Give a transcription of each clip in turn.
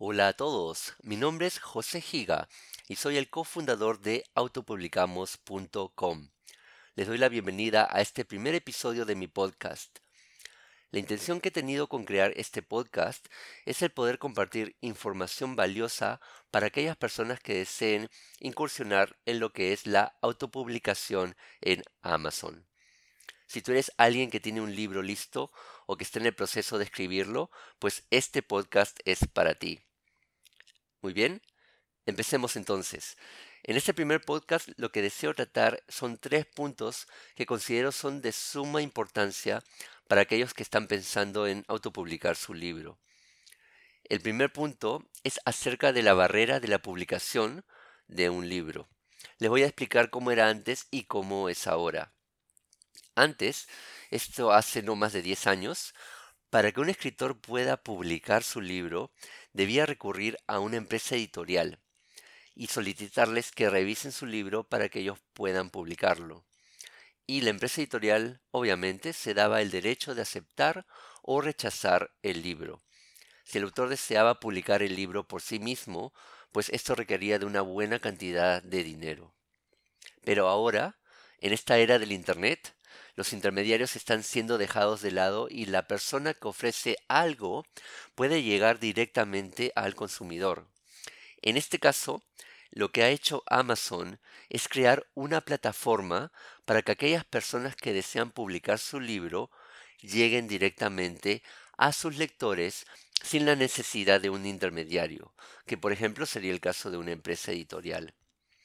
Hola a todos, mi nombre es José Giga y soy el cofundador de autopublicamos.com. Les doy la bienvenida a este primer episodio de mi podcast. La intención que he tenido con crear este podcast es el poder compartir información valiosa para aquellas personas que deseen incursionar en lo que es la autopublicación en Amazon. Si tú eres alguien que tiene un libro listo o que está en el proceso de escribirlo, pues este podcast es para ti. Muy bien, empecemos entonces. En este primer podcast lo que deseo tratar son tres puntos que considero son de suma importancia para aquellos que están pensando en autopublicar su libro. El primer punto es acerca de la barrera de la publicación de un libro. Les voy a explicar cómo era antes y cómo es ahora. Antes, esto hace no más de 10 años, para que un escritor pueda publicar su libro, debía recurrir a una empresa editorial y solicitarles que revisen su libro para que ellos puedan publicarlo. Y la empresa editorial, obviamente, se daba el derecho de aceptar o rechazar el libro. Si el autor deseaba publicar el libro por sí mismo, pues esto requería de una buena cantidad de dinero. Pero ahora, en esta era del Internet, los intermediarios están siendo dejados de lado y la persona que ofrece algo puede llegar directamente al consumidor. En este caso, lo que ha hecho Amazon es crear una plataforma para que aquellas personas que desean publicar su libro lleguen directamente a sus lectores sin la necesidad de un intermediario, que por ejemplo sería el caso de una empresa editorial.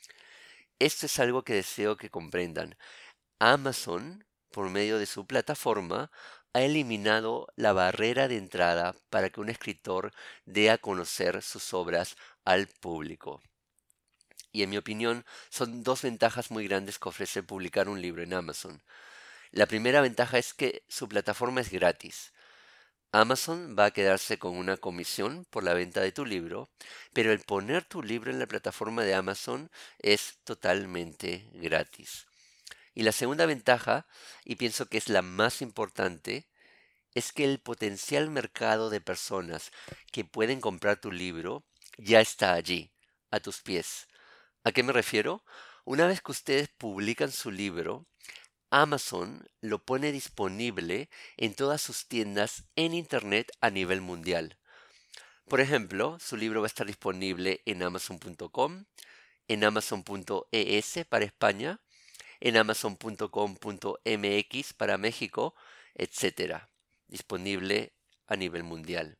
Esto es algo que deseo que comprendan. Amazon, por medio de su plataforma, ha eliminado la barrera de entrada para que un escritor dé a conocer sus obras al público. Y en mi opinión, son dos ventajas muy grandes que ofrece publicar un libro en Amazon. La primera ventaja es que su plataforma es gratis. Amazon va a quedarse con una comisión por la venta de tu libro, pero el poner tu libro en la plataforma de Amazon es totalmente gratis. Y la segunda ventaja, y pienso que es la más importante, es que el potencial mercado de personas que pueden comprar tu libro ya está allí, a tus pies. ¿A qué me refiero? Una vez que ustedes publican su libro, Amazon lo pone disponible en todas sus tiendas en Internet a nivel mundial. Por ejemplo, su libro va a estar disponible en amazon.com, en amazon.es para España, en amazon.com.mx para México, etcétera. Disponible a nivel mundial.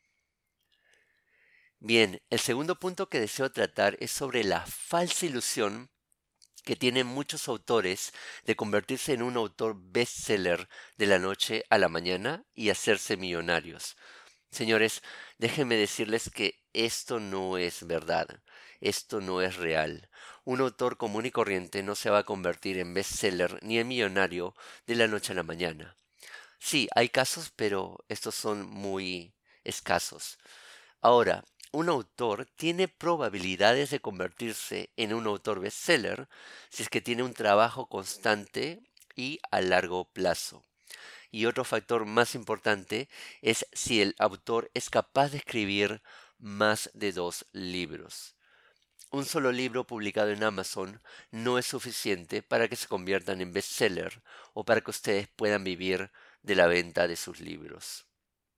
Bien, el segundo punto que deseo tratar es sobre la falsa ilusión que tienen muchos autores de convertirse en un autor bestseller de la noche a la mañana y hacerse millonarios. Señores, déjenme decirles que esto no es verdad, esto no es real. Un autor común y corriente no se va a convertir en bestseller ni en millonario de la noche a la mañana. Sí, hay casos, pero estos son muy escasos. Ahora, un autor tiene probabilidades de convertirse en un autor bestseller si es que tiene un trabajo constante y a largo plazo. Y otro factor más importante es si el autor es capaz de escribir más de 2 libros. Un solo libro publicado en Amazon no es suficiente para que se conviertan en bestseller o para que ustedes puedan vivir de la venta de sus libros.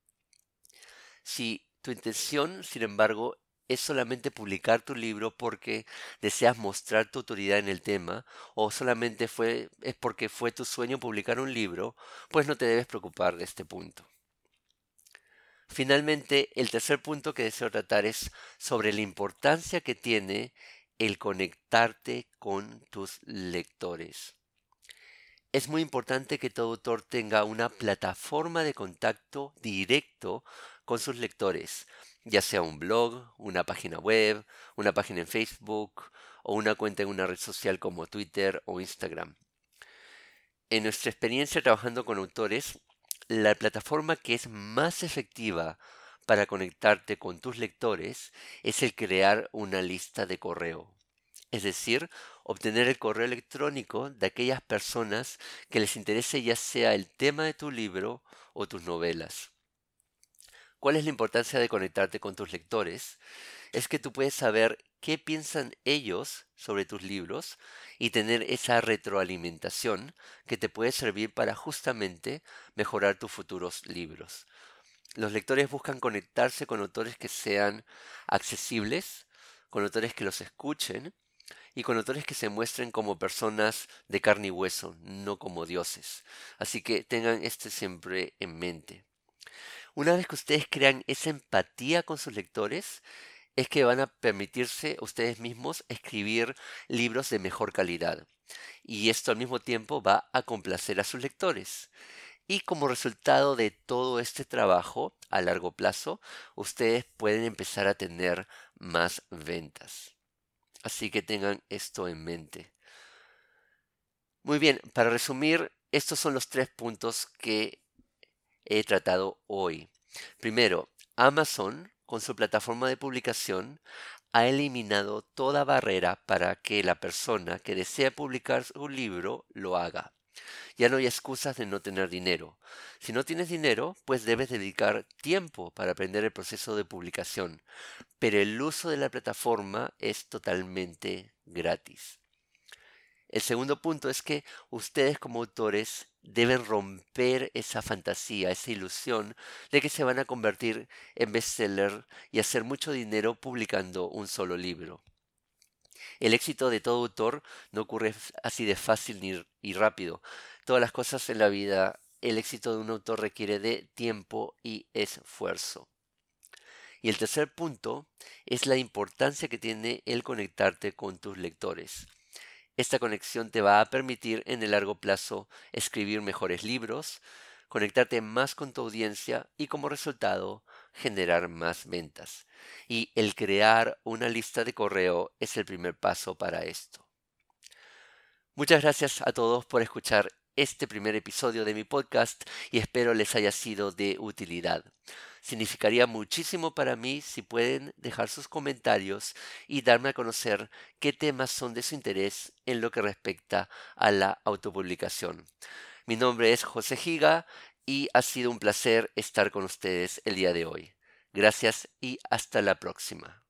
Si tu intención, sin embargo, es solamente publicar tu libro porque deseas mostrar tu autoridad en el tema o solamente es porque fue tu sueño publicar un libro, pues no te debes preocupar de este punto. Finalmente, el tercer punto que deseo tratar es sobre la importancia que tiene el conectarte con tus lectores. Es muy importante que todo autor tenga una plataforma de contacto directo con sus lectores, ya sea un blog, una página web, una página en Facebook o una cuenta en una red social como Twitter o Instagram. En nuestra experiencia trabajando con autores, la plataforma que es más efectiva para conectarte con tus lectores es el crear una lista de correo. Es decir, obtener el correo electrónico de aquellas personas que les interese ya sea el tema de tu libro o tus novelas. ¿Cuál es la importancia de conectarte con tus lectores? Es que tú puedes saber qué piensan ellos sobre tus libros y tener esa retroalimentación que te puede servir para justamente mejorar tus futuros libros. Los lectores buscan conectarse con autores que sean accesibles, con autores que los escuchen y con autores que se muestren como personas de carne y hueso, no como dioses. Así que tengan esto siempre en mente. Una vez que ustedes crean esa empatía con sus lectores, es que van a permitirse ustedes mismos escribir libros de mejor calidad. Y esto al mismo tiempo va a complacer a sus lectores. Y como resultado de todo este trabajo a largo plazo, ustedes pueden empezar a tener más ventas. Así que tengan esto en mente. Muy bien, para resumir, estos son los 3 puntos que he tratado hoy. Primero, Amazon, con su plataforma de publicación, ha eliminado toda barrera para que la persona que desea publicar un libro lo haga. Ya no hay excusas de no tener dinero. Si no tienes dinero, pues debes dedicar tiempo para aprender el proceso de publicación, pero el uso de la plataforma es totalmente gratis. El segundo punto es que ustedes como autores deben romper esa fantasía, esa ilusión de que se van a convertir en bestseller y hacer mucho dinero publicando un solo libro. El éxito de todo autor no ocurre así de fácil y rápido. Todas las cosas en la vida, el éxito de un autor requiere de tiempo y esfuerzo. Y el tercer punto es la importancia que tiene el conectarte con tus lectores. Esta conexión te va a permitir en el largo plazo escribir mejores libros, conectarte más con tu audiencia y como resultado generar más ventas. Y el crear una lista de correo es el primer paso para esto. Muchas gracias a todos por escuchar este primer episodio de mi podcast y espero les haya sido de utilidad. Significaría muchísimo para mí si pueden dejar sus comentarios y darme a conocer qué temas son de su interés en lo que respecta a la autopublicación. Mi nombre es José Giga y ha sido un placer estar con ustedes el día de hoy. Gracias y hasta la próxima.